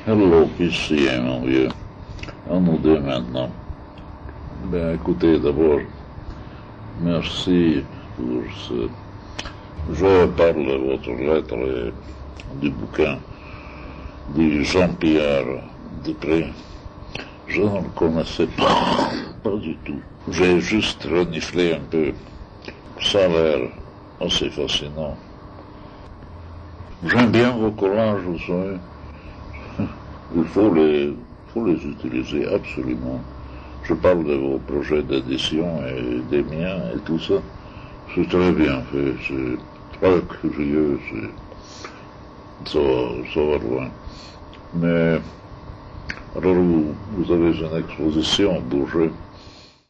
Hello, ici, mon vieux. À nous deux maintenant. Ben, écoutez, d'abord, merci pour ce... Je parle de votre lettre et du bouquin de Jean-Pierre Dupré. Je ne le connaissais pas du tout. J'ai juste reniflé un peu. Ça a l'air assez fascinant. J'aime bien vos collages, vous savez. Il faut les utiliser absolument. Je parle de vos projets d'édition et des miens et tout ça. C'est très bien fait, c'est très curieux, ça va loin. Mais, alors vous avez une exposition à Bourget.